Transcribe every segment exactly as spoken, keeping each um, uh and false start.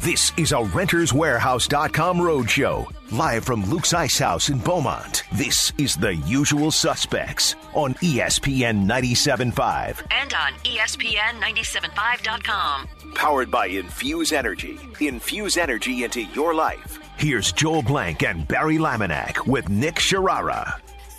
This is a Renters Warehouse dot com roadshow. Live from Luke's Ice House in Beaumont. This is The Usual Suspects on E S P N ninety-seven point five. And on E S P N ninety-seven point five dot com. Powered by Infuse Energy. Infuse energy into your life. Here's Joel Blank and Barry Laminack with Nick Sharara.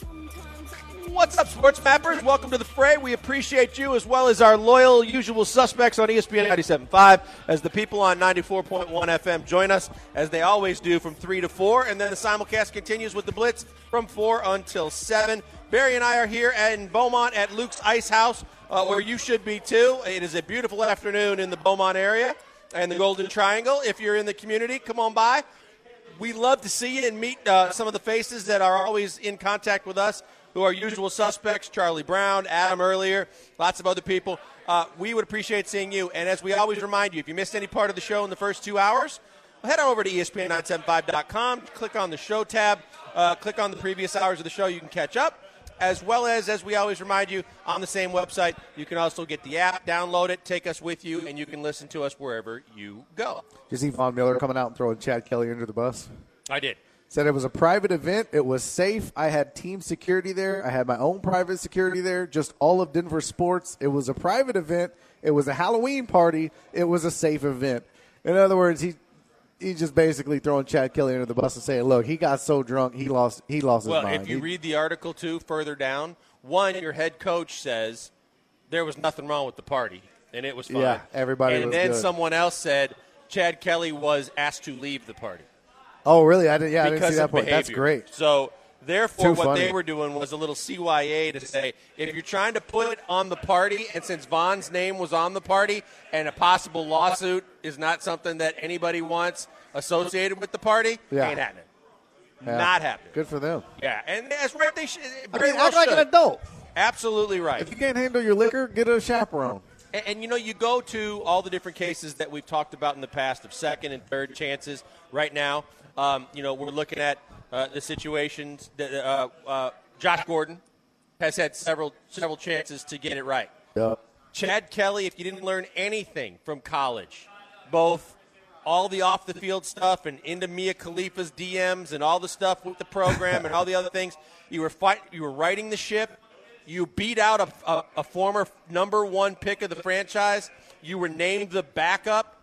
What's up, sports mappers? Welcome to the fray. We appreciate you as well as our loyal usual suspects on E S P N ninety-seven point five as the people on ninety-four point one F M join us as they always do from three to four, and then the simulcast continues with the Blitz from four until seven. Barry and I are here in Beaumont at Luke's Ice House, uh, where you should be too. It is a beautiful afternoon in the Beaumont area and the Golden Triangle. If you're in the community, come on by. We love to see you and meet uh, some of the faces that are always in contact with us, who are usual suspects, Charlie Brown, Adam earlier, lots of other people. Uh, we would appreciate seeing you. And as we always remind you, if you missed any part of the show in the first two hours, head on over to E S P N nine seven five dot com, click on the show tab, uh, click on the previous hours of the show. You can catch up. As well as, as we always remind you, on the same website, you can also get the app, download it, take us with you, and you can listen to us wherever you go. Did you see Von Miller coming out and throwing Chad Kelly under the bus? I did. Said it was a private event. It was safe. I had team security there. I had my own private security there, just all of Denver sports. It was a private event. It was a Halloween party. It was a safe event. In other words, he he's just basically throwing Chad Kelly under the bus and saying, look, he got so drunk he lost he lost well, his mind. Well, if you he, read the article, too, further down, one, your head coach says there was nothing wrong with the party, and it was fine. Yeah, everybody and was then good. someone else said Chad Kelly was asked to leave the party. Oh, really? I didn't. Yeah, I didn't see that part. Behavior. That's great. So, therefore, Too what funny. they were doing was a little C Y A to say, if you're trying to put it on the party, and since Von's name was on the party, and a possible lawsuit is not something that anybody wants associated with the party, Yeah. ain't happening. Yeah. Not happening. Good for them. Yeah, and that's right. They should. I very mean, well act like should. an adult. Absolutely right. If you can't handle your liquor, get a chaperone. And, and, you know, you go to all the different cases that we've talked about in the past of second and third chances. Right now, um, you know, we're looking at uh, the situations that uh, uh, Josh Gordon has had several several chances to get it right. Yep. Chad Kelly, if you didn't learn anything from college, both all the off-the-field stuff and into Mia Khalifa's D Ms and all the stuff with the program and all the other things, you were fight, you were riding the ship. You beat out a, a, a former number one pick of the franchise. You were named the backup.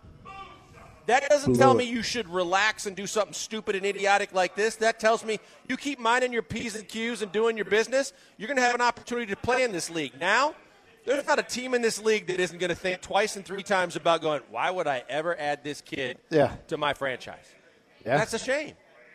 That doesn't tell me you should relax and do something stupid and idiotic like this. That tells me you keep minding your P's and Q's and doing your business, you're going to have an opportunity to play in this league. Now, there's not a team in this league that isn't going to think twice and three times about going, why would I ever add this kid Yeah. to my franchise? Yeah. That's a shame.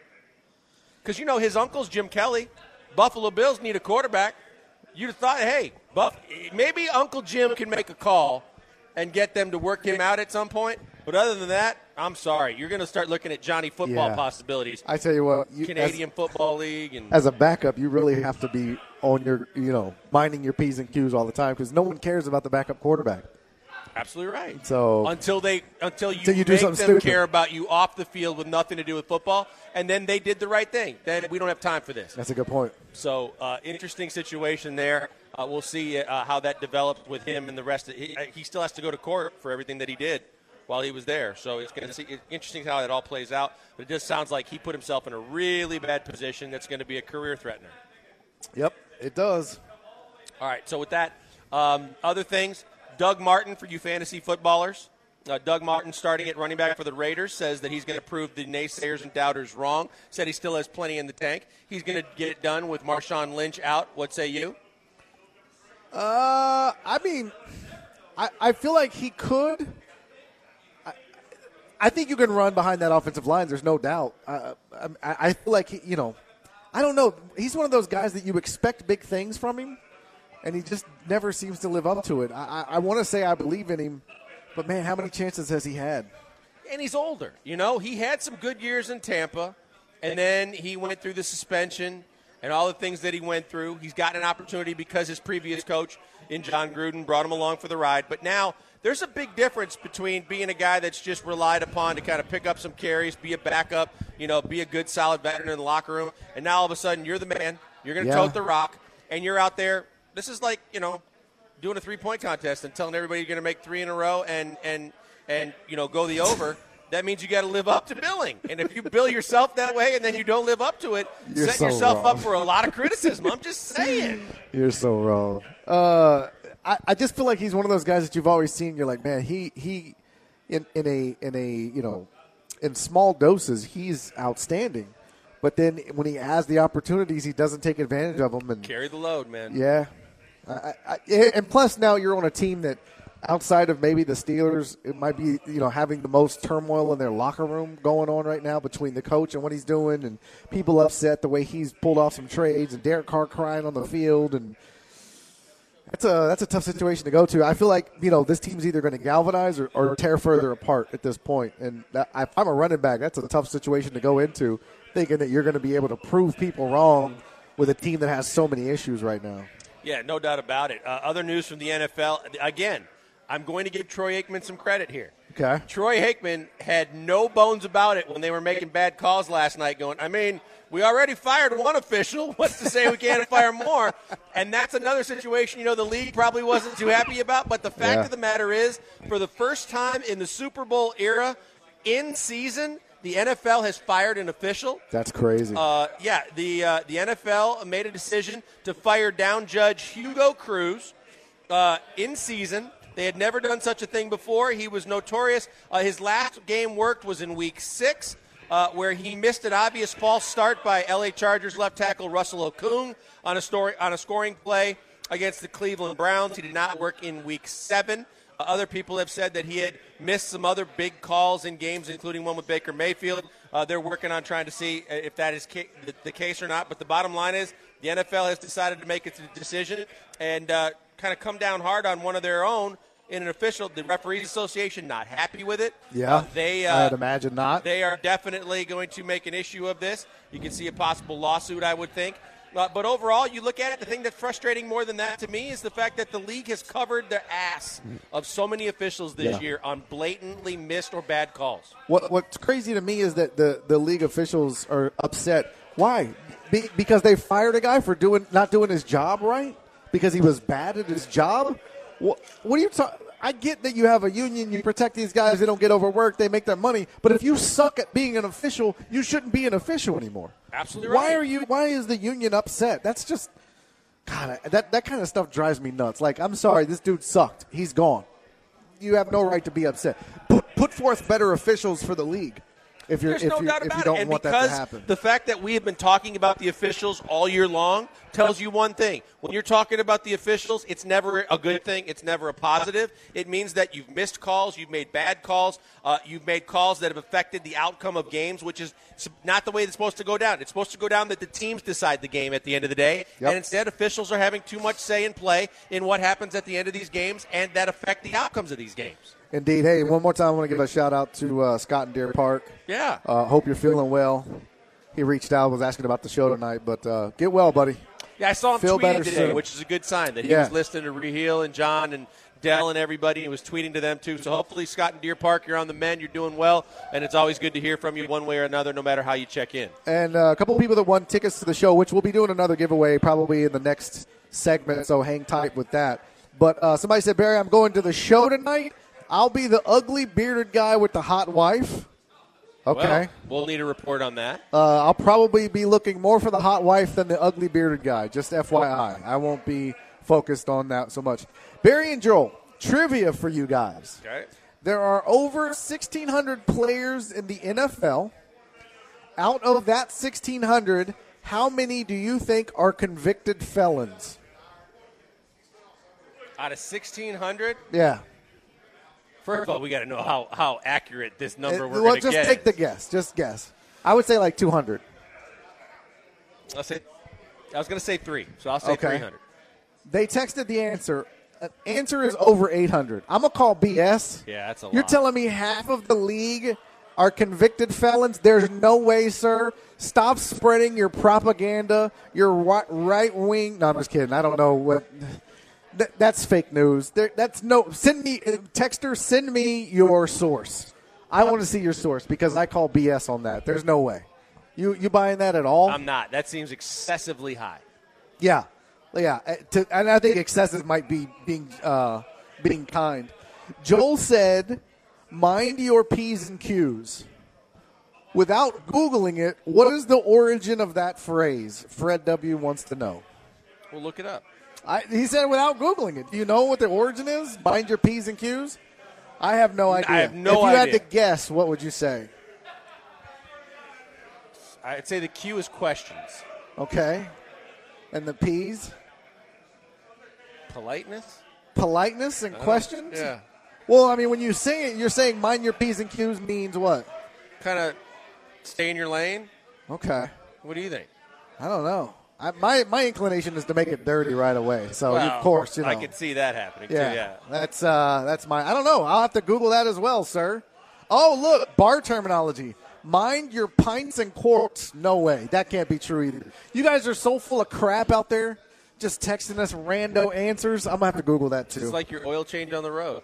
Because, you know, his uncle's Jim Kelly. Buffalo Bills need a quarterback. You'd have thought, hey, Buff, maybe Uncle Jim can make a call and get them to work him out at some point. But other than that, I'm sorry. You're going to start looking at Johnny football Yeah. possibilities. I tell you what, you, Canadian as, Football League. And as a backup, you really have to be on your, you know, minding your P's and Q's all the time because no one cares about the backup quarterback. Absolutely right. So until they until you, until you do make something them stupid. care about you off the field with nothing to do with football, and then they did the right thing. Then we don't have time for this. That's a good point. So uh, interesting situation there. Uh, we'll see uh, how that develops with him and the rest. Of, he, he still has to go to court for everything that he did while he was there. So it's going to see it's interesting how it all plays out. But it just sounds like he put himself in a really bad position that's going to be a career threatener. Yep, it does. All right. So with that, um, other things. Doug Martin for you fantasy footballers. Uh, Doug Martin, starting at running back for the Raiders, says that he's going to prove the naysayers and doubters wrong. Said he still has plenty in the tank. He's going to get it done with Marshawn Lynch out. What say you? Uh, I mean, I, I feel like he could. I, I think you can run behind that offensive line. There's no doubt. Uh, I, I feel like, he, you know, I don't know. He's one of those guys that you expect big things from him, and he just never seems to live up to it. I, I, I want to say I believe in him, but, man, how many chances has he had? And he's older. You know, he had some good years in Tampa, and then he went through the suspension and all the things that he went through. He's gotten an opportunity because his previous coach in John Gruden brought him along for the ride. But now there's a big difference between being a guy that's just relied upon to kind of pick up some carries, be a backup, you know, be a good, solid veteran in the locker room, and now all of a sudden you're the man. You're going to Yeah. tote the rock, and you're out there. This is like, you know, doing a three-point contest and telling everybody you're going to make three in a row and, and, and you know, go the over. that means you got to live up to billing. And if you bill yourself that way and then you don't live up to it, You're set so yourself wrong. up for a lot of criticism. I'm just saying. You're so wrong. Uh, I, I just feel like he's one of those guys that you've always seen. You're like, man, he he, in in a in a you know, in small doses, he's outstanding. But then when he has the opportunities, he doesn't take advantage of them. And Carry the load, man. yeah, I, I, and plus now you're on a team that, outside of maybe the Steelers, it might be, you know, having the most turmoil in their locker room going on right now between the coach and what he's doing, and people upset the way he's pulled off some trades, and Derek Carr crying on the field, and that's a that's a tough situation to go to. I feel like, you know, this team's either going to galvanize or, or tear further apart at this point. And that, if I'm a running back, that's a tough situation to go into, thinking that you're going to be able to prove people wrong with a team that has so many issues right now. Yeah, no doubt about it. Uh, other news from the N F L. Again, I'm going to give Troy Aikman some credit here. Okay. Troy Aikman had no bones about it when they were making bad calls last night, going, I mean, we already fired one official. What's to say we can't fire more? And that's another situation, you know, the league probably wasn't too happy about. But the fact Yeah. of the matter is, for the first time in the Super Bowl era, in season, the N F L has fired an official. That's crazy. Uh, yeah, the uh, the N F L made a decision to fire down Judge Hugo Cruz uh, in season. They had never done such a thing before. He was notorious. Uh, his last game worked was in week six, uh, where he missed an obvious false start by L A Chargers left tackle Russell Okung on a story on a scoring play against the Cleveland Browns. He did not work in week seven. Uh, other people have said that he had missed some other big calls in games, including one with Baker Mayfield. Uh, they're working on trying to see if that is ca- the, the case or not. But the bottom line is the N F L has decided to make its decision and uh, kind of come down hard on one of their own in an official. The Referees Association not happy with it. yeah, Uh, they, uh, I'd imagine not. They are definitely going to make an issue of this. You can see a possible lawsuit, I would think. Uh, but overall, you look at it, the thing that's frustrating more than that to me is the fact that the league has covered the ass of so many officials this Yeah. year on blatantly missed or bad calls. What What's crazy to me is that the, the league officials are upset. Why? Be, because they fired a guy for doing not doing his job right? Because he was bad at his job? What, what are you talking? I get that you have a union, you protect these guys, they don't get overworked, they make their money. But if you suck at being an official, you shouldn't be an official anymore. Absolutely Why right. are you? Why is the union upset? That's just, God, that that kind of stuff drives me nuts. Like, I'm sorry, this dude sucked. He's gone. You have no right to be upset. Put, put forth better officials for the league. If you're There's if no you doubt if about you don't it. And want that because to happen. the fact that we have been talking about the officials all year long tells you one thing. When you're talking about the officials, it's never a good thing. It's never a positive. It means that you've missed calls, you've made bad calls, uh, you've made calls that have affected the outcome of games, which is not the way it's supposed to go down. It's supposed to go down that the teams decide the game at the end of the day. Yep. And instead, officials are having too much say in play in what happens at the end of these games and that affect the outcomes of these games. Indeed. Hey, one more time, I want to give a shout out to uh, Scott in Deer Park. Yeah. Uh, hope you're feeling well. He reached out, was asking about the show tonight, but uh, get well, buddy. Yeah, I saw him Feel tweeting better today, soon. which is a good sign that he Yeah. was listening to Raheel and John and Dell and everybody. He was tweeting to them, too. So hopefully, Scott in Deer Park, you're on the mend. You're doing well. And it's always good to hear from you one way or another, no matter how you check in. And uh, a couple of people that won tickets to the show, which we'll be doing another giveaway probably in the next segment, so hang tight with that. But uh, somebody said, Barry, I'm going to the show tonight. I'll be the ugly bearded guy with the hot wife. Okay. Well, we'll need a report on that. Uh, I'll probably be looking more for the hot wife than the ugly bearded guy. Just F Y I. I won't be focused on that so much. Barry and Joel, trivia for you guys. Okay. There are over sixteen hundred players in the N F L. Out of that sixteen hundred, how many do you think are convicted felons? Out of sixteen hundred, Yeah. first of all, we got to know how, how accurate this number Uh, we're well, going to just get. take is. the guess. Just guess. I would say like two hundred. I'll say, I was going to say three, so I'll say Okay. three hundred. They texted the answer. Uh, answer is over eight hundred. I'm going to call B S. Yeah, that's a You're lot. telling me half of the league are convicted felons? There's no way, sir. Stop spreading your propaganda, your right wing. No, I'm just kidding. I don't know what. Th- that's fake news. There, that's no. Send me, texter. Send me your source. I want to see your source because I call B S on that. There's no way. You you buying that at all? I'm not. That seems excessively high. Yeah, yeah. Uh, to, and I think excessive might be being uh, being kind. Joel said mind your P's and Q's. Without Googling it, what is the origin of that phrase? Fred W. wants to know. We'll look it up. I, he said without Googling it. Do you know what the origin is? Mind your P's and Q's? I have no idea. I have no idea. If you idea. had to guess, what would you say? I'd say the Q is questions. Okay. And the P's? Politeness? Politeness and questions? Yeah. Well, I mean, when you say it, you're saying mind your P's and Q's means what? Kind of stay in your lane. Okay. What do you think? I don't know. I, my my inclination is to make it dirty right away. So Well, of course, you know. I could see that happening yeah, too. Yeah. That's uh, that's my. I don't know. I'll have to Google that as well, sir. Oh, look, bar terminology. Mind your pints and quarts. No way. That can't be true either. You guys are so full of crap out there, just texting us rando answers. I'm gonna have to Google that too. It's like your oil change on the road.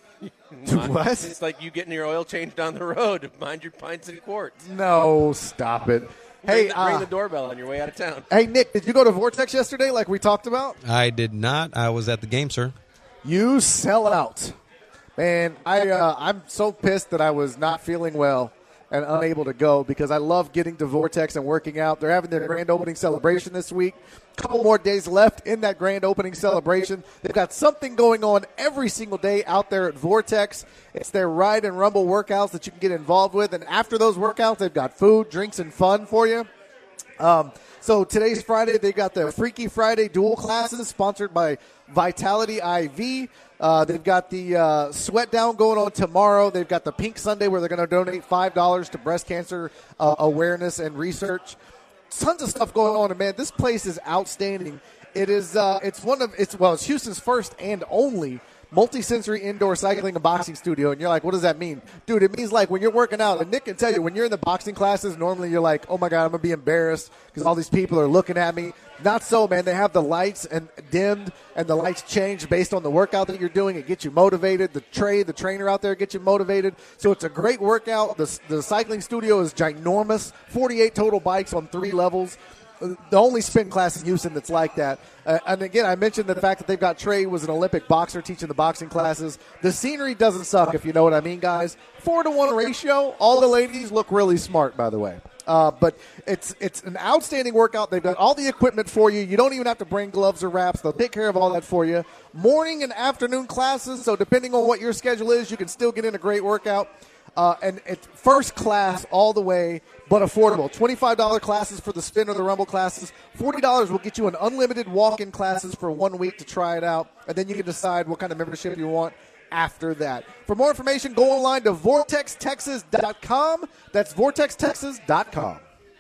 What? It's like you getting your oil changed on the road. Mind your pints and quarts. No, stop it. Ring Hey, the, ring uh, the doorbell on your way out of town. hey, Nick, did you go to Vortex yesterday, like we talked about? I did not. I was at the game, sir. You sell out. Man, I, uh, I'm so pissed that I was not feeling well and unable to go because I love getting to Vortex and working out. They're having their grand opening celebration this week. A couple more days left in that grand opening celebration. They've got something going on every single day out there at Vortex. It's their Ride and Rumble workouts that you can get involved with. And after those workouts, they've got food, drinks, and fun for you. Um, so today's Friday. They've got the Freaky Friday dual classes sponsored by Vitality I V. Uh, they've got the uh, Sweat Down going on tomorrow. They've got the Pink Sunday where they're going to donate five dollars to breast cancer uh, awareness and research. Tons of stuff going on, and man, this place is outstanding. It is, uh, it's one of, it's well, it's Houston's first and only multi-sensory indoor cycling and boxing studio. And you're like, what does that mean? Dude, it means like when you're working out, and Nick can tell you, when you're in the boxing classes, normally you're like, oh my God, I'm going to be embarrassed because all these people are looking at me. Not so, man. They have the lights and dimmed and the lights change based on the workout that you're doing. It gets you motivated. The Trey, the trainer out there, gets you motivated. So it's a great workout. The, the cycling studio is ginormous, forty-eight total bikes on three levels. The only spin class in Houston that's like that. Uh, and again, I mentioned the fact that they've got Trey, was an Olympic boxer, teaching the boxing classes. The scenery doesn't suck, if you know what I mean, guys. Four to one ratio. All the ladies look really smart, by the way. Uh, but it's it's an outstanding workout. They've got all the equipment for you. You don't even have to bring gloves or wraps. They'll take care of all that for you. Morning and afternoon classes, so depending on what your schedule is, you can still get in a great workout. Uh, and it's first class all the way, but affordable. twenty-five dollars classes for the spin or the rumble classes. forty dollars will get you an unlimited walk-in classes for one week to try it out. And then you can decide what kind of membership you want after that. For more information, go online to vortex texas dot com. That's vortex texas dot com.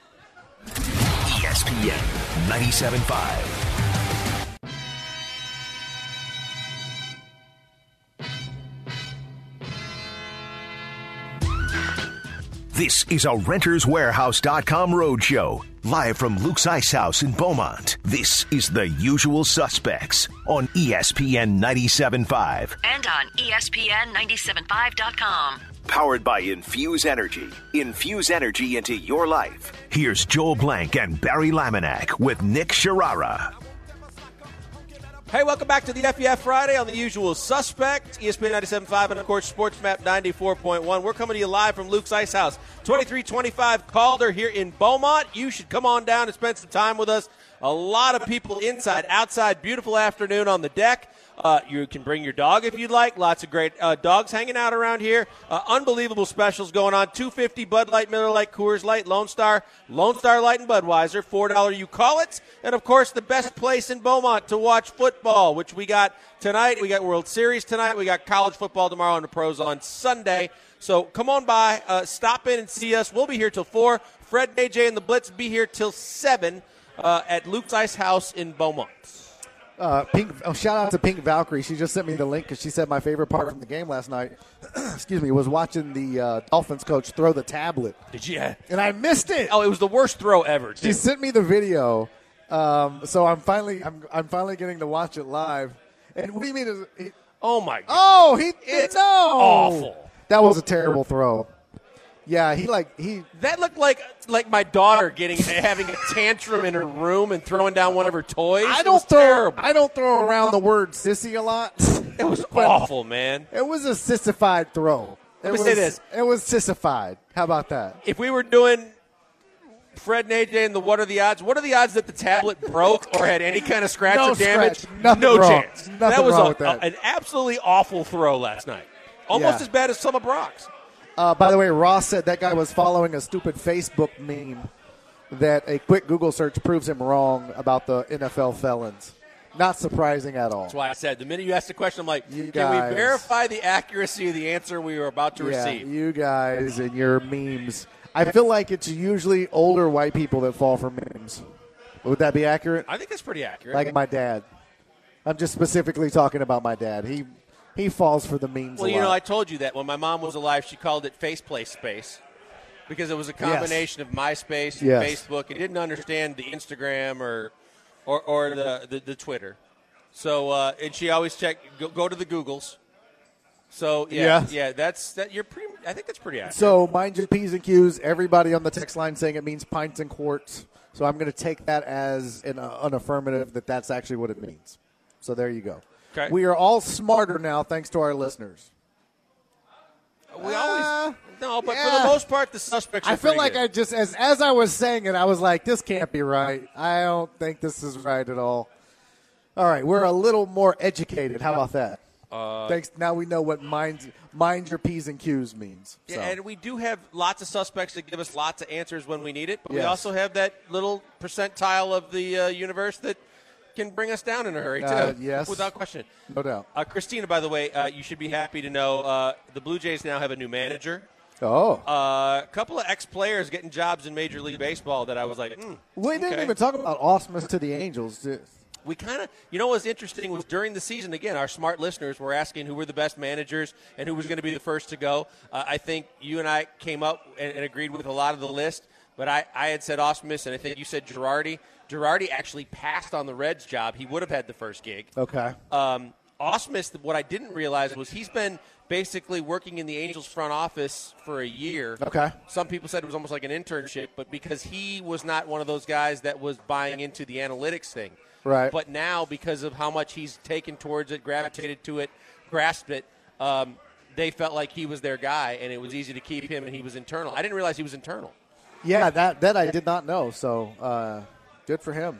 E S P N ninety-seven point five. This is a Renters Warehouse dot com roadshow. Live from Luke's Ice House in Beaumont. This is The Usual Suspects on E S P N ninety-seven point five. And on E S P N ninety-seven point five dot com. Powered by Infuse Energy. Infuse energy into your life. Here's Joel Blank and Barry Laminack with Nick Sharara. Hey, welcome back to the F E F Friday on The Usual Suspect, E S P N ninety-seven point five, and, of course, Sports Map ninety-four point one. We're coming to you live from Luke's Ice House, twenty-three twenty-five Calder here in Beaumont. You should come on down and spend some time with us. A lot of people inside, outside, beautiful afternoon on the deck. Uh, you can bring your dog if you'd like. Lots of great uh, dogs hanging out around here. Uh, unbelievable specials going on. two fifty Bud Light, Miller Lite, Coors Light, Lone Star, Lone Star Light, and Budweiser. four dollars you call it. And, of course, the best place in Beaumont to watch football, which we got tonight. We got World Series tonight. We got college football tomorrow and the pros on Sunday. So come on by. Uh, stop in and see us. We'll be here till four. Fred and A J and the Blitz be here till seven uh, at Luke's Ice House in Beaumont. Uh, Pink, oh, shout out to Pink Valkyrie. She just sent me the link because she said my favorite part from the game last night, excuse me, was watching the uh, Dolphins coach throw the tablet. Did you? And I missed it. Oh, it was the worst throw ever, too. She sent me the video, um, so I'm finally I'm I'm finally getting to watch it live. And what do you mean? Is it, Oh, my God. oh, he It's no. awful. That was a terrible throw. Yeah, he like he. That looked like like my daughter getting having a tantrum in her room and throwing down one of her toys. I It don't was throw. terrible. I don't throw around the word sissy a lot. It was But awful, man. It was a sissified throw. Let it me was, say this. It was sissified. How about that? If we were doing Fred and A J and the what are the odds, what are the odds that the tablet broke or had any kind of scratch No or damage? scratch. Nothing no wrong. chance. Nothing that was wrong a, with that. a- an absolutely awful throw last night. Almost Yeah. as bad as some of Brock's. Uh, by the way, Ross said that guy was following a stupid Facebook meme that a quick Google search proves him wrong about the N F L felons. Not surprising at all. That's why I said the minute you asked the question, I'm like, You can guys- we verify the accuracy of the answer we were about to Yeah, receive? you guys and your memes. I feel like it's usually older white people that fall for memes. Would that be accurate? I think that's pretty accurate. Like my dad. I'm just specifically talking about my dad. He he falls for the memes well, a you know, lot. I told you that when my mom was alive, she called it Faceplay Space because it was a combination of MySpace and Yes. Facebook. It didn't understand the Instagram or or, or the, the, the Twitter. So, uh, and she always checked, go, go to the Googles. So, yeah, Yeah. yeah, that's that. You're pretty. I think that's pretty accurate. So mind your P's and Q's. Everybody on the text line saying it means pints and quarts. So I'm going to take that as an, uh, an affirmative that that's actually what it means. So there you go. Okay. We are all smarter now thanks to our listeners. we always Uh, no, but for yeah. the most part, the suspects. Are I feel pretty like good. I just as as I was saying it, I was like, this can't be right. I don't think this is right at all. All right, we're a little more educated. How about that? Uh, Thanks. Now we know what mind mind your P's and Q's means. So. Yeah, and we do have lots of suspects that give us lots of answers when we need it, but we Yes. also have that little percentile of the uh, universe that can bring us down in a hurry, too. Uh, yes. Without question. No doubt. Uh, Christina, by the way, uh, you should be happy to know uh, the Blue Jays now have a new manager. Oh, Uh, a couple of ex-players getting jobs in Major League Baseball that I was like, hmm, we didn't okay. even talk about Osmus to the Angels. did- We kind of, you know, what was interesting was during the season, again, our smart listeners were asking who were the best managers and who was going to be the first to go. Uh, I think you and I came up and, and agreed with a lot of the list, but I, I had said Osmus, and I think you said Girardi. Girardi actually passed on the Reds job. He would have had the first gig. Okay. Um, Osmus, what I didn't realize was he's been basically working in the Angels front office for a year. Okay. Some people said it was almost like an internship, but because he was not one of those guys that was buying into the analytics thing. Right. But now, because of how much he's taken towards it, gravitated to it, grasped it, um, they felt like he was their guy, and it was easy to keep him, and he was internal. I didn't realize he was internal. Yeah, that that I did not know. So uh, good for him.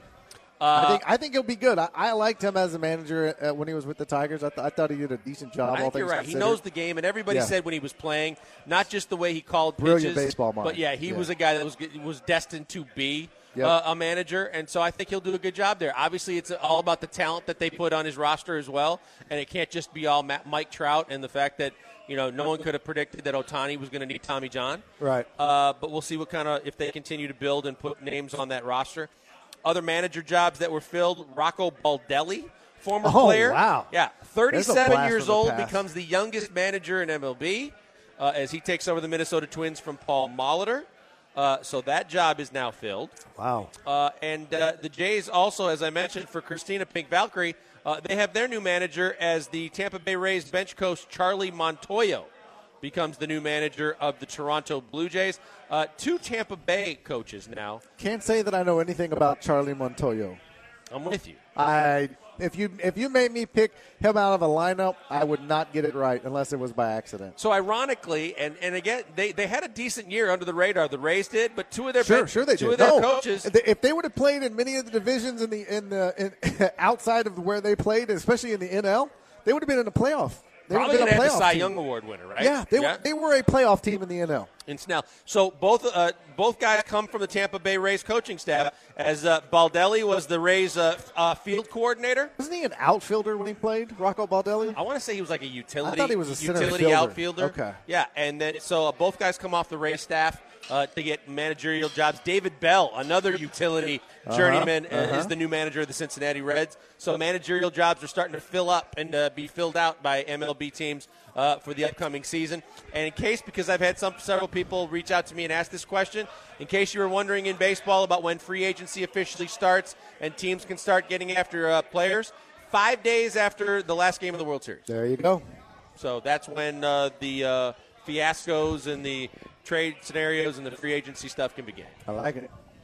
I think I think he'll be good. I, I liked him as a manager uh, when he was with the Tigers. I, th- I thought he did a decent job. I all think things you're right. He considered. knows the game, and everybody Yeah. said when he was playing, not just the way he called Brilliant pitches, baseball mind. but yeah, he Yeah. was a guy that was was destined to be Yep. uh, a manager, and so I think he'll do a good job there. Obviously, it's all about the talent that they put on his roster as well, and it can't just be all Ma- Mike Trout and the fact that you know no one could have predicted that Ohtani was going to need Tommy John. Right. Uh, but we'll see what kind of if they continue to build and put names on that roster. Other manager jobs that were filled: Rocco Baldelli, former Oh, player. wow. Yeah, There's a thirty-seven blast years from the old, past. becomes the youngest manager in M L B uh, as he takes over the Minnesota Twins from Paul Molitor. Uh, so that job is now filled. Wow. Uh, and uh, the Jays also, as I mentioned, for Christina Pink Valkyrie, uh, they have their new manager as the Tampa Bay Rays bench coach Charlie Montoyo becomes the new manager of the Toronto Blue Jays. Uh, two Tampa Bay coaches now. Can't say that I know anything about Charlie Montoyo. I'm with you. I if you if you made me pick him out of a lineup, I would not get it right unless it was by accident. So ironically, and, and again, they, they had a decent year under the radar. The Rays did, but two of their Sure, ben- sure they two did. of their No, coaches. if they- if they would have played in many of the divisions in the in the in, outside of where they played, especially in the N L, they would have been in the playoff. They would Probably have going been to a have the playoff Cy team. Young Award winner, right? Yeah, they were they were a playoff team in the N L. In Snell. So both uh, both guys come from the Tampa Bay Rays coaching staff. As uh, Baldelli was the Rays uh, uh, field coordinator. Wasn't he an outfielder when he played, Rocco Baldelli? I want to say he was like a utility. I thought he was a center utility fielder. outfielder. Okay. Yeah, and then so uh, both guys come off the Rays staff uh, to get managerial jobs. David Bell, another utility journeyman, uh, uh-huh. is the new manager of the Cincinnati Reds. So managerial jobs are starting to fill up and uh, be filled out by M L B teams uh, for the upcoming season. And in case, because I've had some several people reach out to me and ask this question, in case you were wondering in baseball about when free agency officially starts and teams can start getting after uh, players, five days after the last game of the World Series. There you go. So that's when uh, the uh, fiascos and the trade scenarios and the free agency stuff can begin. I like it.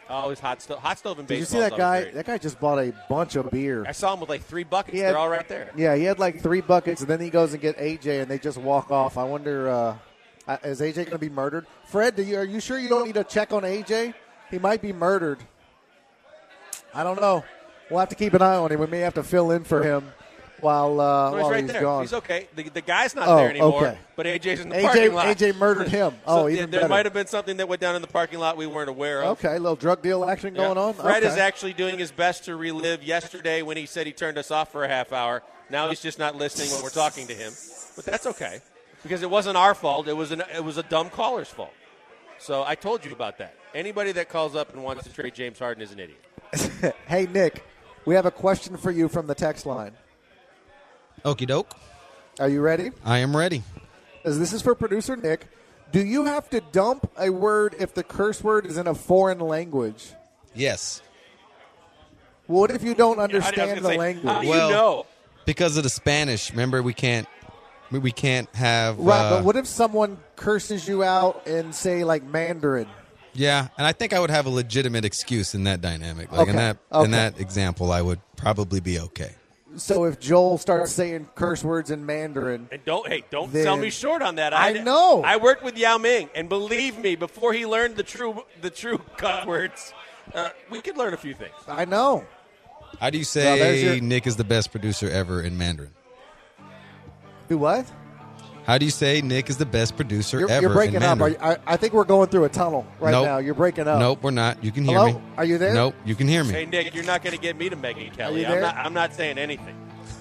Oh, he's hot stove. Hot stove and Did you baseball. see that guy? That guy just bought a bunch of beer. I saw him with like three buckets. Had, They're all right there. Yeah, he had like three buckets, and then he goes and get A J, and they just walk off. I wonder, uh, is A J going to be murdered? Fred, do you, are you sure you don't need to check on A J? He might be murdered. I don't know. We'll have to keep an eye on him. We may have to fill in for him while uh, No, he's while right he's there. gone. He's okay. The, the guy's not Oh, there anymore, okay. but A J's in the A J, parking lot. A J murdered him. Oh, so even there better. might have been something that went down in the parking lot we weren't aware of. Okay, a little drug deal action going Yeah. on. Fred okay. is actually doing his best to relive yesterday when he said he turned us off for a half hour. Now he's just not listening when we're talking to him. But that's okay because it wasn't our fault. It was an, it was a dumb caller's fault. So I told you about that. Anybody that calls up and wants to trade James Harden is an idiot. Hey, Nick, we have a question for you from the text line. Okie doke. Are you ready? I am ready. This is for producer Nick. Do you have to dump a word if the curse word is in a foreign language? Yes. What if you don't I was understand gonna the say, language? How do Well, you know? Because of the Spanish. Remember, we can't we- we can't have Right, uh, but what if someone curses you out in, say, like Mandarin? yeah, and I think I would have a legitimate excuse in that dynamic. Like Okay, in that okay. in that example, I would probably be okay. So if Joel starts saying curse words in Mandarin, And don't hey, don't Then- sell me short on that. I know. I worked with Yao Ming, and believe me, before he learned the true the true cut words, uh, we could learn a few things. I know. How do you Well, there's say your- Nick is the best producer ever in Mandarin? Do what? How do you say Nick is the best producer You're, ever you're breaking in up. Are Mandarin? you, I, I think we're going through a tunnel right Nope. now. You're breaking up. Nope, we're not. You can hear Hello? me. Are you there? Nope, you can hear me. Hey Nick, you're not going to get me to Megyn Kelly. you I'm there? not. I'm not saying anything.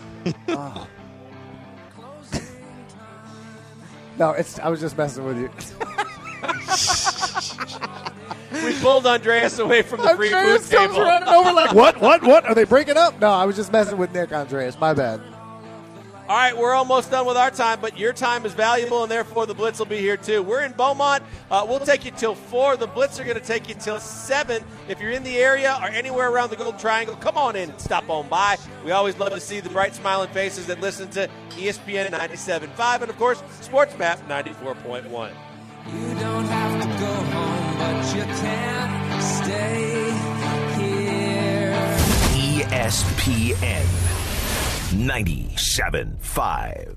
No, it's. I was just messing with you. We pulled Andreas away from the free food Andreas comes table. running over like, what, what, what? Are they breaking up? No, I was just messing with Nick, Andreas. My bad. All right, we're almost done with our time, but your time is valuable, and therefore the Blitz will be here too. We're in Beaumont. Uh, we'll take you till four. The Blitz are going to take you till seven. If you're in the area or anywhere around the Golden Triangle, come on in and stop on by. We always love to see the bright smiling faces that listen to E S P N ninety-seven point five and, of course, Sports Map ninety-four point one. You don't have to go home, but you can stay here. E S P N ninety-seven point five.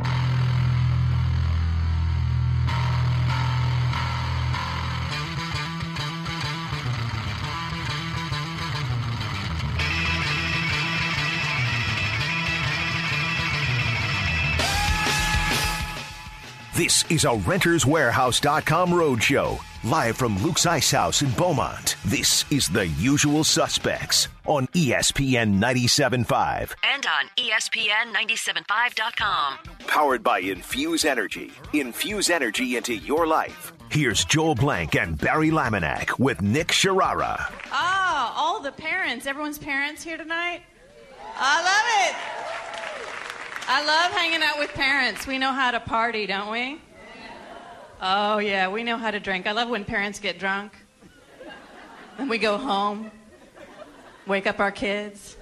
This is a Renters Warehouse dot com roadshow. Live from Luke's Ice House in Beaumont. This is The Usual Suspects on E S P N ninety-seven point five. And on E S P N ninety-seven point five dot com. Powered by Infuse Energy. Infuse energy into your life. Here's Joel Blank and Barry Laminack with Nick Sharara. Ah, all the parents. Everyone's parents here tonight. I love it. I love hanging out with parents. We know how to party, don't we? Oh, yeah, we know how to drink. I love when parents get drunk. Then we go home, wake up our kids.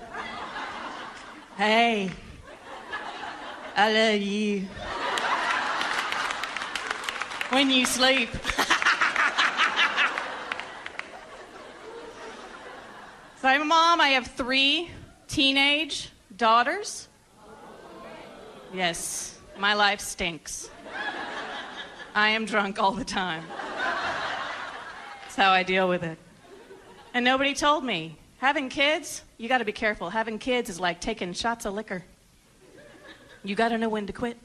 Hey, I love you. When you sleep. So I'm a mom. I have three teenage daughters. Yes, my life stinks. I am drunk all the time. That's how I deal with it. And nobody told me. Having kids, you got to be careful. Having kids is like taking shots of liquor. You got to know when to quit.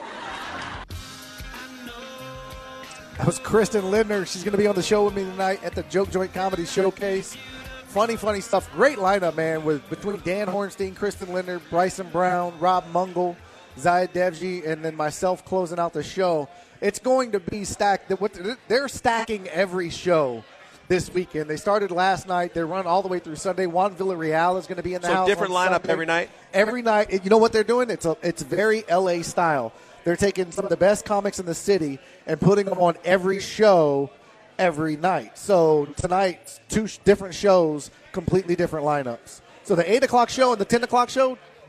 That was Kristen Lindner. She's going to be on the show with me tonight at the Joke Joint Comedy Showcase. Funny, funny stuff. Great lineup, man, with between Dan Hornstein, Kristen Lindner, Bryson Brown, Rob Mungle, Zayed Devji, and then myself closing out the show. It's going to be stacked. They're stacking every show this weekend. They started last night. They run all the way through Sunday. Juan Villarreal is going to be in the So house. different on lineup Sunday. every night? Every night. You know what they're doing? It's a, it's very L A style. They're taking some of the best comics in the city and putting them on every show every night. So tonight, two sh- different shows, completely different lineups. So the eight o'clock show and the ten o'clock show,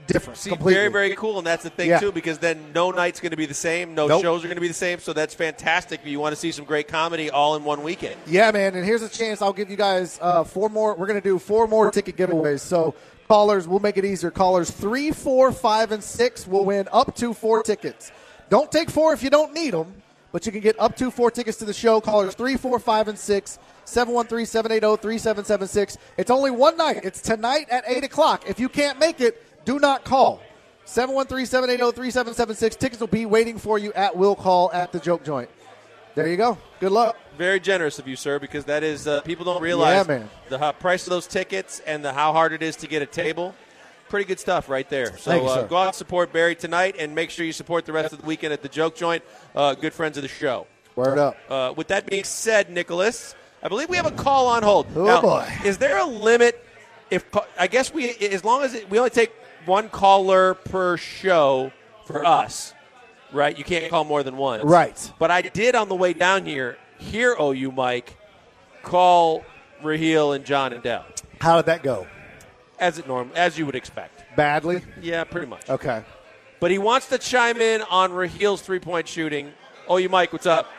different. See, completely. very, very cool, and that's the thing, Yeah. too, because then no night's going to be the same, no Nope. shows are going to be the same, so that's fantastic. You want to see some great comedy all in one weekend. Yeah, man, and here's a chance. I'll give you guys uh, four more. We're going to do four more ticket giveaways. So callers, we'll make it easier. Callers three, four, five, and six will win up to four tickets. Don't take four if you don't need them, but you can get up to four tickets to the show. Callers three, four, five, and six, seven one three, seven eight zero, three seven seven six. It's only one night. It's tonight at eight o'clock. If you can't make it, do not call. seven one three, seven eight zero, three seven seven six. Tickets will be waiting for you at Will Call at the Joke Joint. There you go. Good luck. Very generous of you, sir, because that is uh, people don't realize Yeah, man. the uh, price of those tickets and the how hard it is to get a table. Pretty good stuff right there. So Thank you, uh, sir. go out and support Barry tonight, and make sure you support the rest of the weekend at the Joke Joint. Uh, good friends of the show. Word up. Uh, with that being said, Nicholas, I believe we have a call on hold. Oh, now, boy. Is there a limit? If I guess we, as long as it, we only take one caller per show for us, right? You can't call more than one. Right. But I did on the way down here hear O U Mike call Raheel and John and Dell, How did that go? as it norm as you would expect. Badly? Yeah, pretty much. Okay. But he wants to chime in on Raheel's three-point shooting. O U Mike, what's up?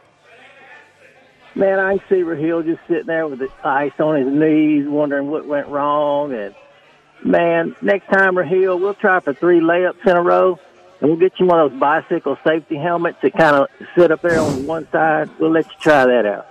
Man, I see Raheel just sitting there with the ice on his knees, wondering what went wrong. And, man, next time, Raheel, we'll try for three layups in a row, and we'll get you one of those bicycle safety helmets that kind of sit up there on one side. We'll let you try that out.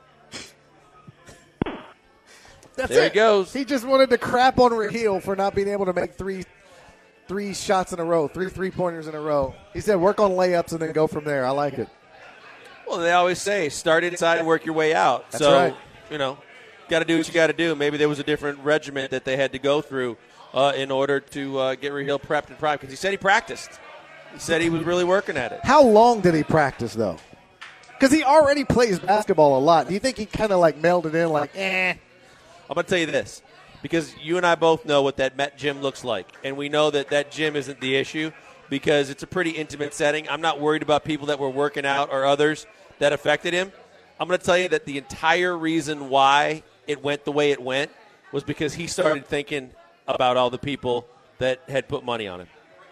That's There it. he goes. He just wanted to crap on Raheel for not being able to make three three shots in a row, three three-pointers in a row. He said work on layups and then go from there. I like it. Well, they always say start inside and work your way out. That's so, right. you know, got to do what you got to do. Maybe there was a different regiment that they had to go through uh, in order to uh, get Raheel prepped and primed, because he said he practiced. He said he was really working at it. How long did he practice, though? Because he already plays basketball a lot. Do you think he kind of like mailed it in like, eh? I'm going to tell you this, because you and I both know what that Met gym looks like, and we know that that gym isn't the issue because it's a pretty intimate setting. I'm not worried about people that were working out or others that affected him. I'm going to tell you that the entire reason why it went the way it went was because he started thinking about all the people that had put money on him.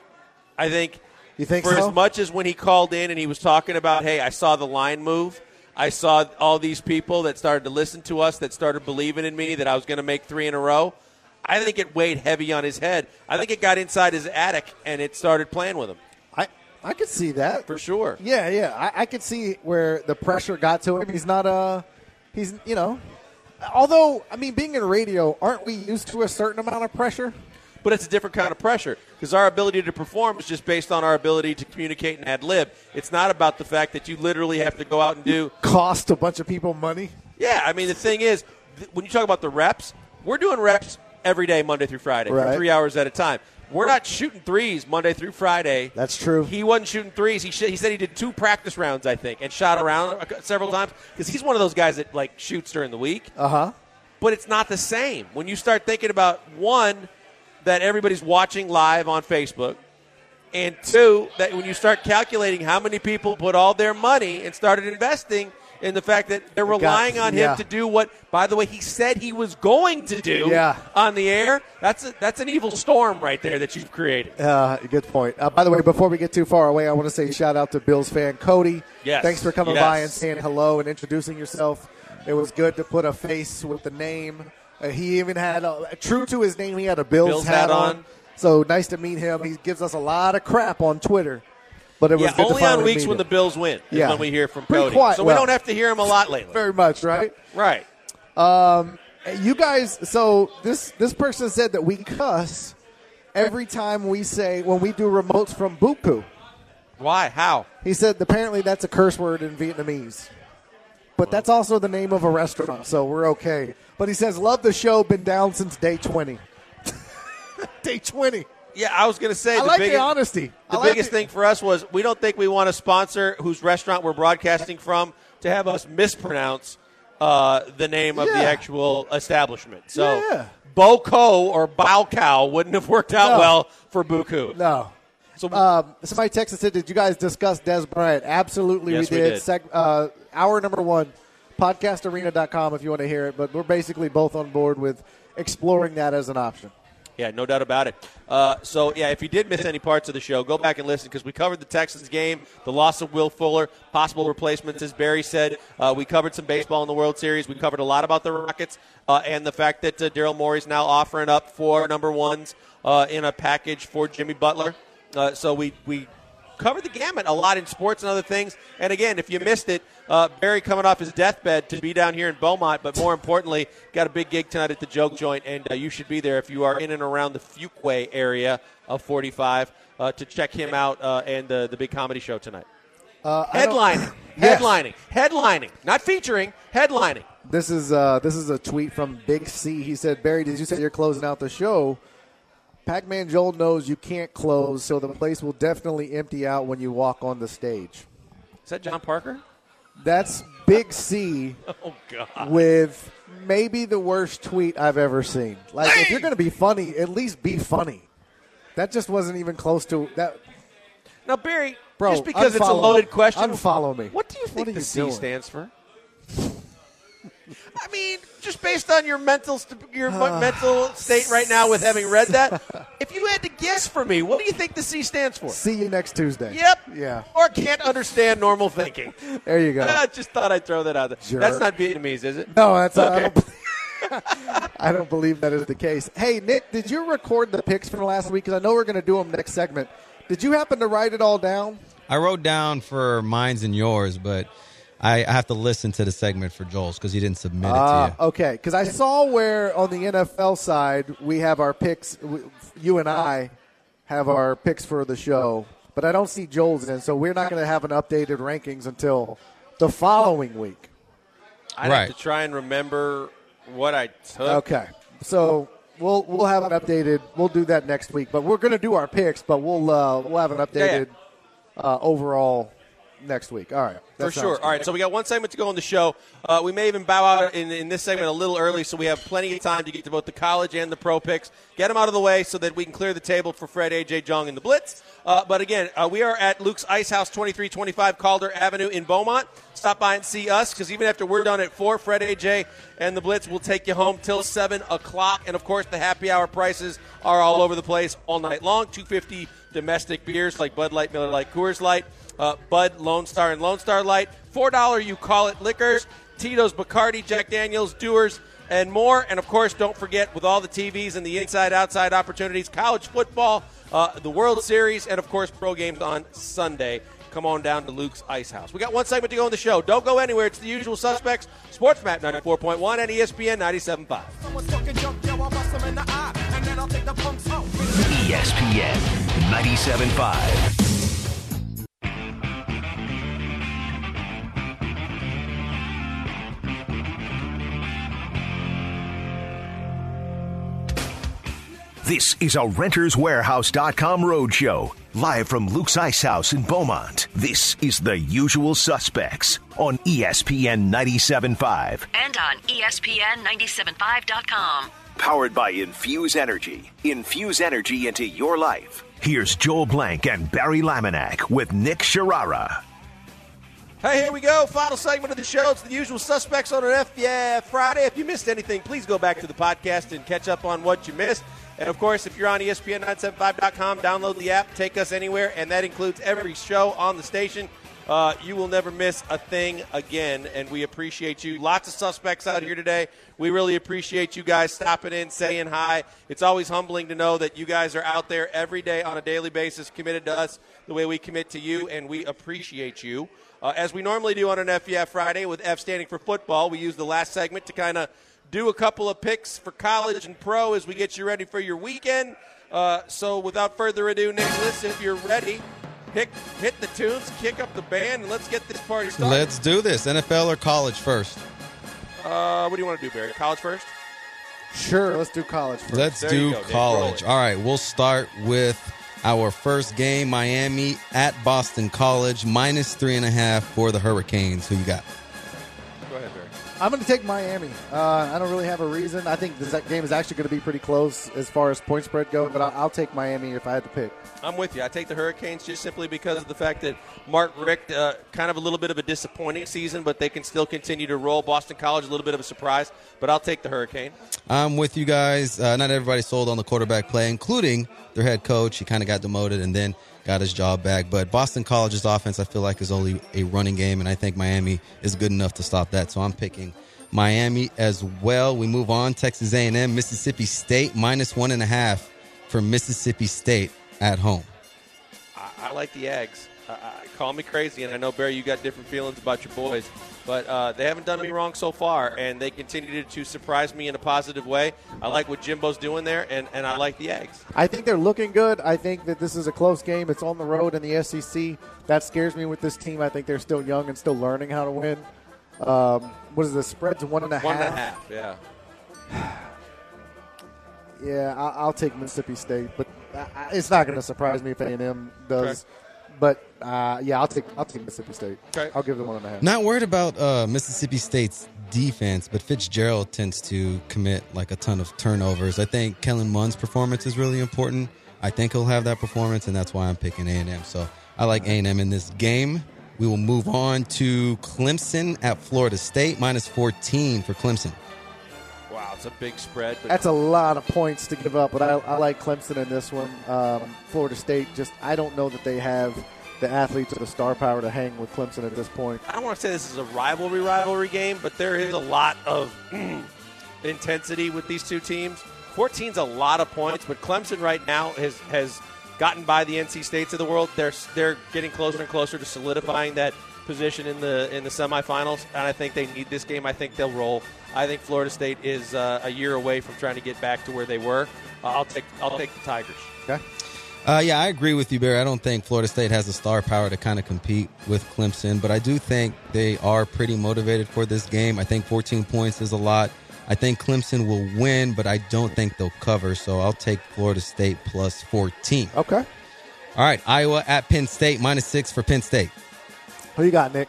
I think, You think for so? as much as when he called in and he was talking about, hey, I saw the line move, I saw all these people that started to listen to us, that started believing in me, that I was going to make three in a row, I think it weighed heavy on his head. I think it got inside his attic and it started playing with him. I I could see that. For sure. Yeah, yeah. I, I could see where the pressure got to him. He's not a, he's, you know, although, I mean, being in radio, aren't we used to a certain amount of pressure? But it's a different kind of pressure because our ability to perform is just based on our ability to communicate and ad lib. It's not about the fact that you literally have to go out and do. Cost a bunch of people money. Yeah, I mean, the thing is, th- when you talk about the reps, we're doing reps every day, Monday through Friday, for Right. three hours at a time. We're not shooting threes Monday through Friday. That's true. He wasn't shooting threes. He sh- he said he did two practice rounds, I think, and shot around a- several times because he's one of those guys that like shoots during the week. Uh huh. But it's not the same when you start thinking about one, that everybody's watching live on Facebook, and two, that when you start calculating how many people put all their money and started investing in the fact that they're relying on yeah. him to do what, by the way, he said he was going to do Yeah. on the air, that's a, that's an evil storm right there that you've created. Uh, good point. Uh, by the way, before we get too far away, I want to say shout out to Bills fan Cody. Yes. Thanks for coming Yes. by and saying hello and introducing yourself. It was good to put a face with the name. Uh, he even had, a, true to his name, he had a Bills, Bills hat, hat on. on. So nice to meet him. He gives us a lot of crap on Twitter. But it was Yeah, good to only on finally weeks meet when the him. Bills win is Yeah. when we hear from Pretty Cody. quiet, so well. we don't have to hear him a lot lately. Very much, right? Right. You guys, so this this person said that we cuss every time we say, when we do remotes from Buku. Why? How? He said apparently that's a curse word in Vietnamese. But that's also the name of a restaurant, so we're okay. But he says, love the show, been down since day twenty. Day twenty. Yeah, I was going to say I the like biggest, the honesty. The I like biggest it. thing for us was we don't think we want a sponsor whose restaurant we're broadcasting from to have us mispronounce uh, the name of the Yeah. actual establishment. So Yeah. Boko or Bao Cow wouldn't have worked out No. well for Buku. No. So Um, somebody texted and said, did you guys discuss Des Bryant? Absolutely, Yes, we we did. did. Seg- uh, hour number one, podcast arena dot com if you want to hear it. But we're basically both on board with exploring that as an option. Yeah, no doubt about it. Uh, so, yeah, if you did miss any parts of the show, go back and listen because we covered the Texans game, the loss of Will Fuller, possible replacements, as Barry said. Uh, we covered some baseball in the World Series. We covered a lot about the Rockets uh, and the fact that uh, Daryl Morey's now offering up four number ones uh, in a package for Jimmy Butler. Uh, so we, we covered the gamut a lot in sports and other things. And, again, if you missed it, uh, Barry coming off his deathbed to be down here in Beaumont, but more importantly, got a big gig tonight at the Joke Joint, and uh, you should be there if you are in and around the Fuquay area of forty-five uh, to check him out uh, and uh, the big comedy show tonight. Uh, headlining, Yes. headlining, headlining, not featuring, headlining. This is uh, this is a tweet from Big C. He said, Barry, did you say you're closing out the show? Pac-Man Joel knows you can't close, so the place will definitely empty out when you walk on the stage. Is that John Parker? That's Big C Oh, God. with maybe the worst tweet I've ever seen. Like, if you're going to be funny, at least be funny. That just wasn't even close to that. Now, Barry, Bro, just because it's a unfollow- loaded question. unfollow me. What do you think What are the you C doing? stands for? I mean, just based on your mental st- your mental state right now with having read that, if you had to guess for me, what do you think the C stands for? See you next Tuesday. Yep. Yeah. Or can't understand normal thinking. There you go. I just thought I'd throw that out there. Jerk. That's not Vietnamese, is it? No, that's Okay. I, don't, I don't believe that is the case. Hey, Nick, did you record the picks from last week? Because I know we're going to do them next segment. Did you happen to write it all down? I wrote down for mine's and yours, but I, I have to listen to the segment for Joel's because he didn't submit it Ah, to you. okay. Because I saw where on the N F L side we have our picks. We, you and I have our picks for the show, but I don't see Joel's in. So we're not going to have an updated rankings until the following week. I'd Right. have to try and remember what I took. Okay. So we'll we'll have an updated. We'll do that next week. But we're going to do our picks. But we'll uh, we'll have an updated Uh, overall next week. All right. That For sounds sure. good. All right, so we got one segment to go on the show. Uh, we may even bow out in, in this segment a little early, so we have plenty of time to get to both the college and the pro picks. Get them out of the way so that we can clear the table for Fred, A J, Jong, and the Blitz. Uh, but again, uh, we are at Luke's Ice House, twenty-three twenty-five Calder Avenue in Beaumont. Stop by and see us, because even after we're done at four, Fred, A J, and the Blitz will take you home till seven o'clock. And, of course, the happy hour prices are all over the place all night long. two fifty domestic beers like Bud Light, Miller Lite, Coors Light. Uh, Bud, Lone Star, and Lone Star Light. four dollars you call it liquors, Tito's, Bacardi, Jack Daniels, Dewar's, and more. And, of course, don't forget, with all the T Vs and the inside-outside opportunities, college football, uh, the World Series, and, of course, pro games on Sunday. Come on down to Luke's Ice House. We got one segment to go on the show. Don't go anywhere. It's the usual suspects. Sports Map ninety-four point one and E S P N ninety-seven point five. E S P N ninety-seven point five. This is a Renters Warehouse dot com roadshow. Live from Luke's Ice House in Beaumont. This is The Usual Suspects on E S P N ninety-seven point five. And on E S P N ninety-seven point five dot com. Powered by Infuse Energy. Infuse energy into your life. Here's Joel Blank and Barry Laminack with Nick Sharara. Hey, here we go. Final segment of the show. It's the usual suspects on an F yeah, Friday. If you missed anything, please go back to the podcast and catch up on what you missed. And, of course, if you're on E S P N nine seven five dot com, download the app, take us anywhere, and that includes every show on the station. Uh, you will never miss a thing again, and we appreciate you. Lots of suspects out here today. We really appreciate you guys stopping in, saying hi. It's always humbling to know that you guys are out there every day on a daily basis, committed to us the way we commit to you, and we appreciate you. Uh, as we normally do on an F yeah Friday, with F standing for football, we use the last segment to kind of do a couple of picks for college and pro as we get you ready for your weekend. Uh, so without further ado, Nicholas, if you're ready, pick, hit the tunes, kick up the band, and let's get this party started. Let's do this. N F L or college first? Uh, what do you want to do, Barry? College first? Sure, let's do college first. Let's There you do go, Nick. college. Roll it. All right, we'll start with our first game, Miami at Boston College, minus three and a half for the Hurricanes. Who you got? Go ahead, Barry. I'm going to take Miami. Uh, I don't really have a reason. I think this game is actually going to be pretty close as far as point spread go, but I'll, I'll take Miami if I had to pick. I'm with you. I take the Hurricanes just simply because of the fact that Mark Richt, uh, kind of a little bit of a disappointing season, but they can still continue to roll. Boston College, a little bit of a surprise, but I'll take the Hurricane. I'm with you guys. Uh, not everybody sold on the quarterback play, including their head coach. He kind of got demoted and then got his job back. But Boston College's offense, I feel like, is only a running game, and I think Miami is good enough to stop that. So I'm picking Miami as well. We move on. Texas A and M, Mississippi State, minus one and a half for Mississippi State at home. I, I like the Aggies. Uh, call me crazy, and I know, Barry, you got different feelings about your boys, but uh, they haven't done me wrong so far, and they continue to, to surprise me in a positive way. I like what Jimbo's doing there, and, and I like the Aggies. I think they're looking good. I think that this is a close game. It's on the road in the S E C. That scares me with this team. I think they're still young and still learning how to win. Um, what is the spread's one and a half? One and a half, yeah. Yeah, I'll, I'll take Mississippi State, but I, it's not going to surprise me if A and M does. Okay. But uh, yeah, I'll take I'll take Mississippi State. Okay. I'll give them one and a half. Not worried about uh, Mississippi State's defense, but Fitzgerald tends to commit like a ton of turnovers. I think Kellen Mond's performance is really important. I think he'll have that performance, and that's why I'm picking A and M. So I like A and M in this game. We will move on to Clemson at Florida State, minus fourteen for Clemson. Wow, it's a big spread. But That's a lot of points to give up, but I, I like Clemson in this one. Um, Florida State, just I don't know that they have the athletes or the star power to hang with Clemson at this point. I don't want to say this is a rivalry rivalry game, but there is a lot of intensity with these two teams. fourteen's a lot of points, but Clemson right now has has gotten by the N C States of the world. They're they're getting closer and closer to solidifying that position in the in the semifinals, and I think they need this game. I think they'll roll. I think Florida State is uh, a year away from trying to get back to where they were. Uh, I'll take I'll take the Tigers. Okay. Uh, yeah, I agree with you, Barry. I don't think Florida State has the star power to kind of compete with Clemson, but I do think they are pretty motivated for this game. I think fourteen points is a lot. I think Clemson will win, but I don't think they'll cover, so I'll take Florida State plus fourteen. Okay. All right, Iowa at Penn State, minus six for Penn State. Who you got, Nick?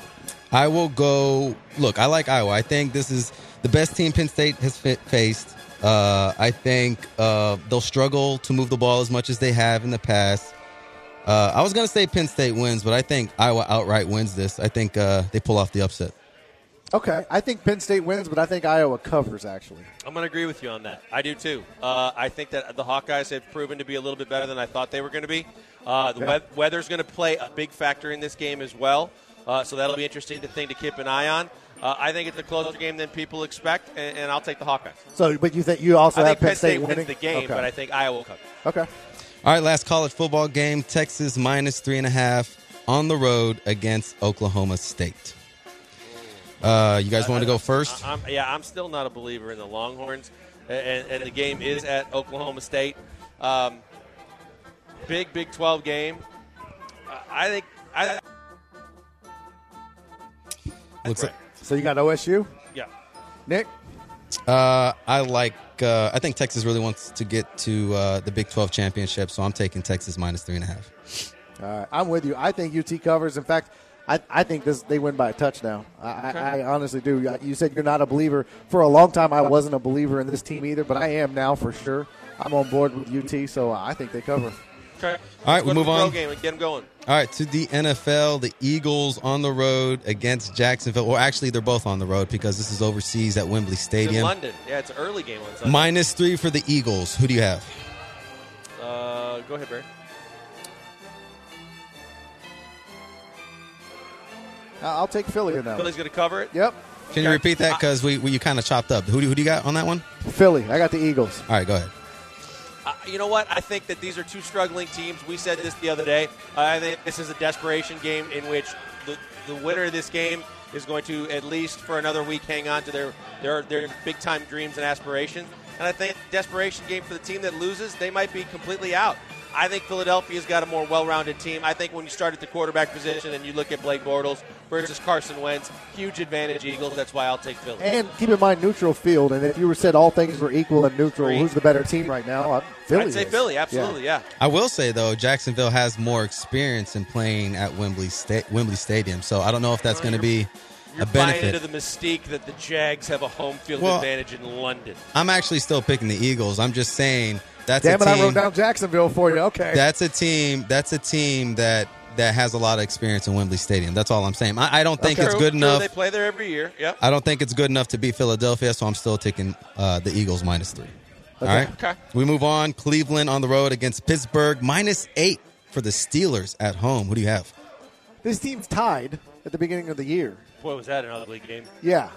I will go. Look, I like Iowa. I think this is the best team Penn State has fit, faced. Uh, I think uh, they'll struggle to move the ball as much as they have in the past. Uh, I was going to say Penn State wins, but I think Iowa outright wins this. I think uh, they pull off the upset. Okay. I think Penn State wins, but I think Iowa covers, actually. I'm going to agree with you on that. I do, too. Uh, I think that the Hawkeyes have proven to be a little bit better than I thought they were going to be. Uh, the yeah. we- weather's going to play a big factor in this game as well, uh, so that'll be interesting to thing to keep an eye on. Uh, I think it's a closer game than people expect, and, and I'll take the Hawkeyes. So, but you think you also I have think Penn State, winning? wins the game, okay. but I think Iowa will cover. Okay. All right, last college football game, Texas minus three and a half on the road against Oklahoma State. Uh, you guys want to go first? I'm, yeah, I'm still not a believer in the Longhorns, and, and the game is at Oklahoma State. Um, big Big twelve game. Uh, I think. I, Looks right. like, So you got O S U? Yeah. Nick? uh, I like. Uh, I think Texas really wants to get to uh, the Big twelve championship, so I'm taking Texas minus three and a half. All right. I'm with you. I think U T covers. In fact, I, I think this they win by a touchdown. I, Okay. I, I honestly do. You said you're not a believer. For a long time, I wasn't a believer in this team either, but I am now for sure. I'm on board with U T, so I think they cover. Okay. All right, Let's we'll go move to the pro on. game and get them going. All right, to the N F L, the Eagles on the road against Jacksonville. Well, actually, they're both on the road because this is overseas at Wembley It's in Stadium. London. Yeah, it's an early game on Sunday. Minus three for the Eagles. Who do you have? Uh, go ahead, Barry. I'll take Philly in that one. Philly's going to cover it. Yep. Can you repeat that? Because we, we you kind of chopped up. Who do, who do you got on that one? Philly. I got the Eagles. All right, go ahead. Uh, you know what? I think that these are two struggling teams. We said this the other day. Uh, I think this is a desperation game in which the, the winner of this game is going to, at least for another week, hang on to their, their, their big-time dreams and aspirations. And I think desperation game for the team that loses, they might be completely out. I think Philadelphia's got a more well-rounded team. I think when you start at the quarterback position and you look at Blake Bortles versus Carson Wentz, huge advantage Eagles. That's why I'll take Philly. And keep in mind, neutral field. And if you were said all things were equal and neutral, Agreed. who's the better team right now? Uh, Philly. I'd say is. Philly, absolutely, yeah. I will say, though, Jacksonville has more experience in playing at Wembley, Sta- Wembley Stadium. So I don't know if that's going to be You're a benefit. buying into the mystique that the Jags have a home field Well, advantage in London. I'm actually still picking the Eagles. I'm just saying that's Damn a it, team. I wrote down Jacksonville for you. Okay. That's a team. That's a team that that has a lot of experience in Wembley Stadium. That's all I'm saying. I, I don't think Okay. it's True, good true. enough. They play there every year. Yep. I don't think it's good enough to beat Philadelphia, so I'm still taking uh, the Eagles minus three. All right. Okay. We move on. Cleveland on the road against Pittsburgh, minus eight for the Steelers at home. Who do you have? This team's tied at the beginning of the year. Boy, was that an ugly game. Yeah.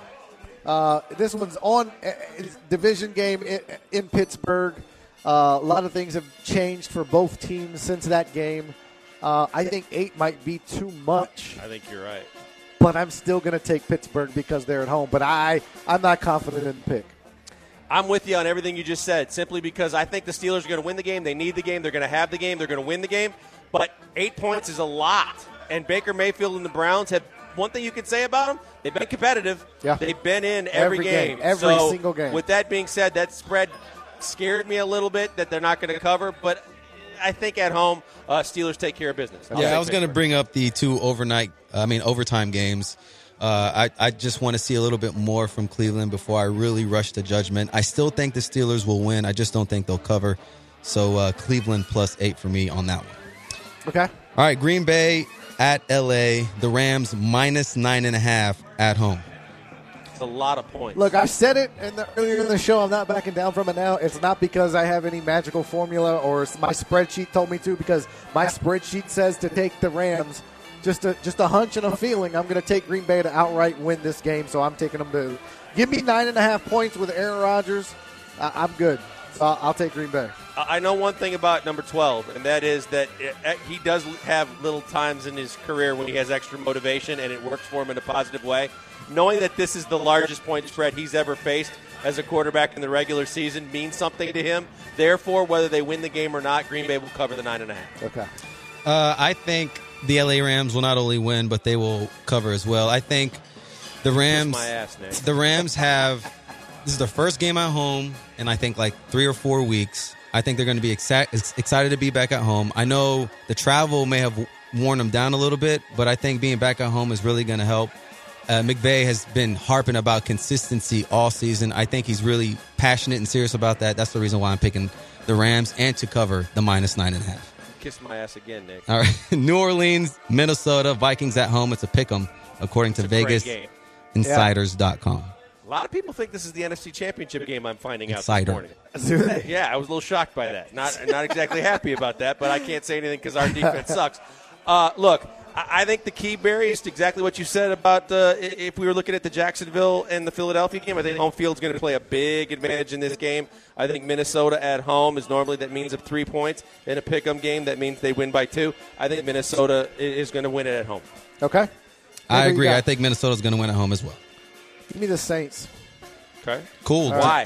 Uh, this one's on uh, it's division game in, in Pittsburgh. Uh, a lot of things have changed for both teams since that game. Uh, I think eight might be too much, I think you're right. but I'm still going to take Pittsburgh because they're at home. But I, I'm not confident in the pick. I'm with you on everything you just said, simply because I think the Steelers are going to win the game. They need the game. They're going to have the game. They're going to win the game. But eight points is a lot. And Baker Mayfield and the Browns have one thing you can say about them. They've been competitive. Yeah. They've been in every, Every game. Every So, single game. With that being said, that spread scared me a little bit that they're not going to cover. But I think at home, uh, Steelers take care of business. I'll Yeah, take I was going to Pittsburgh. bring up the two overnight, I mean, overtime games. Uh, I, I just want to see a little bit more from Cleveland before I really rush to judgment. I still think the Steelers will win. I just don't think they'll cover. So uh, Cleveland plus eight for me on that one. Okay. All right, Green Bay at L A. The Rams minus nine and a half at home. It's a lot of points. Look, I said it in the, earlier in the show. I'm not backing down from it now. It's not because I have any magical formula or my spreadsheet told me to, because my spreadsheet says to take the Rams. Just a just a hunch and a feeling. I'm going to take Green Bay to outright win this game, so I'm taking them to give me nine and a half points with Aaron Rodgers. I, I'm good. So I'll, I'll take Green Bay. I know one thing about number twelve, and that is that it, he does have little times in his career when he has extra motivation, and it works for him in a positive way. Knowing that this is the largest point spread he's ever faced as a quarterback in the regular season means something to him. Therefore, whether they win the game or not, Green Bay will cover the nine and a half. Okay. Uh, I think the L A Rams will not only win, but they will cover as well. I think the Rams, Kiss my ass, Nick. the Rams have, this is their first game at home in I think like three or four weeks. I think they're going to be exci- excited to be back at home. I know the travel may have worn them down a little bit, but I think being back at home is really going to help. Uh, McVay has been harping about consistency all season. I think he's really passionate and serious about that. That's the reason why I'm picking the Rams and to cover the minus nine and a half. Kiss my ass again, Nick. All right, New Orleans, Minnesota, Vikings at home. It's a pick 'em, according to It's a great Vegas game. Insiders dot com. A lot of people think this is the N F C Championship game. I'm finding out Insider. this morning. Yeah, I was a little shocked by that. Not not exactly happy about that, but I can't say anything because our defense sucks. Uh, look, I, I think the key, Barry, is exactly what you said about uh, if we were looking at the Jacksonville and the Philadelphia game. I think home field's going to play a big advantage in this game. I think Minnesota at home is normally that means of three points. In a pick 'em game, that means they win by two. I think Minnesota is going to win it at home. Okay. I Who you agree. got? I think Minnesota's going to win at home as well. Give me the Saints. Okay. Cool. Why?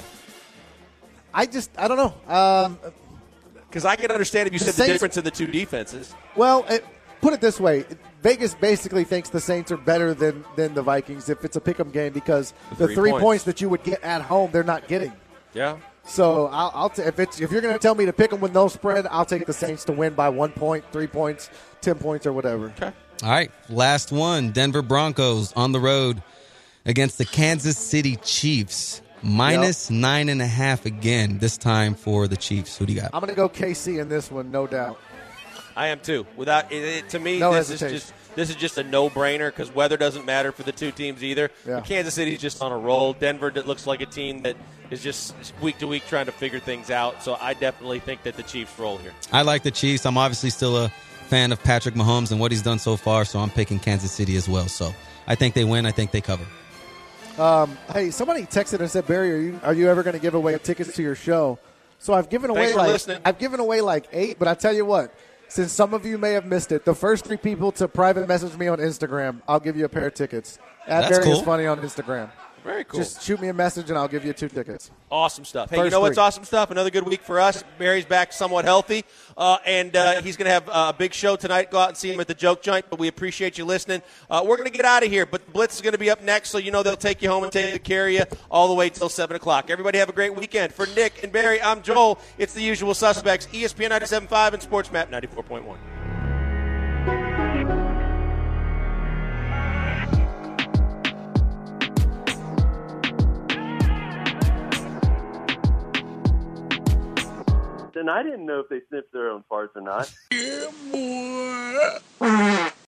I just, I don't know. Um, Because I can understand if you The said the Saints- difference in the two defenses. well, it, put it this way. Vegas basically thinks the Saints are better than, than the Vikings if it's a pick 'em game, because The the three three points. points that you would get at home, they're not getting. Yeah. So I'll, I'll t- if it's if you're going to tell me to pick them with no spread, I'll take the Saints to win by one point, three points, ten points, or whatever. Okay. All right, last one. Denver Broncos on the road against the Kansas City Chiefs. Minus nine and a half again, this time for the Chiefs. Who do you got? I'm going to go K C in this one, no doubt. I am too. Without it, it, to me, No this hesitation. is just this is just a no-brainer because weather doesn't matter for the two teams either. Yeah. But Kansas City's just on a roll. Denver that looks like a team that is just week to week trying to figure things out. So I definitely think that the Chiefs roll here. I like the Chiefs. I'm obviously still a fan of Patrick Mahomes and what he's done so far, so I'm picking Kansas City as well. So I think they win. I think they cover. Um, hey, somebody texted and said, Barry, are you are you ever going to give away tickets to your show? So I've given away Thanks for like listening. I've given away like eight, but I tell you what, since some of you may have missed it, the first three people to private message me on Instagram, I'll give you a pair of tickets. At That's Barry cool. is Funny on Instagram. Very cool. Just shoot me a message and I'll give you two tickets. Awesome stuff. Hey, you First know what's three. awesome stuff? Another good week for us. Barry's back somewhat healthy, uh, and uh, he's going to have uh, a big show tonight. Go out and see him at the Joke Joint, but we appreciate you listening. Uh, we're going to get out of here, but the Blitz is going to be up next, so you know they'll take you home and take good care of you all the way till seven o'clock. Everybody have a great weekend. For Nick and Barry, I'm Joel. It's the usual suspects, E S P N ninety-seven point five and Sports Map ninety-four point one. and I didn't know if they sniffed their own farts or not. Yeah, boy.